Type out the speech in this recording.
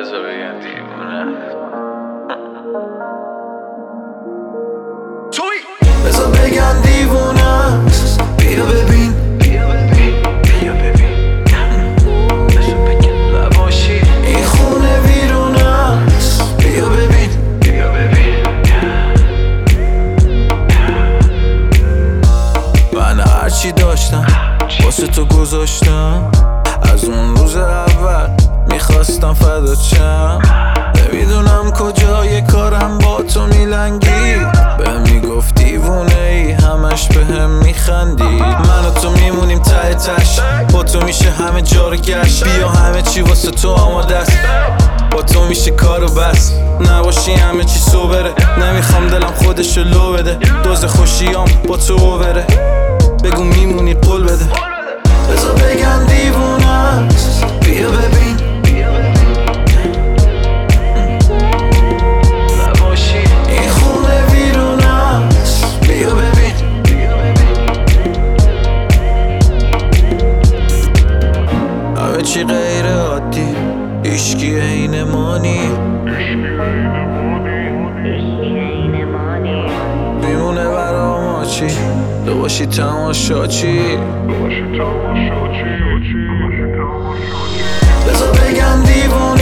بذار بگم دیوونه بذار بگم دیوونه است. بیا ببین بذار بگم نباشی این خونه ویرونه است. بیا ببین من هرچی داشتم واسه تو گذاشتم. از اون روز اول میخواستم فدات شم. نمیدونم کجای کارم با تو میلنگید. بهم میگفت دیوونه ای همش بهم میخندید. من و تو میمونیم ته تش، با تو میشه همه جا رو گشت. بیا همه چی واسه تو آماده است، با تو میشه کارو بس. نباشی همه چی سوبره، نمیخوام دلم خودشو لو بده. دوز خوشیام با تو بره، بگو میمونی قول بده. بذار بگم دیوونه است. بیا ببین نباشی این خونه ویرونه است. بیا ببین همه چی غیر عادی، هیچکی عین ما نی. میمونه برا چی تو باشی تماشاچی. بذار بگم دیوونه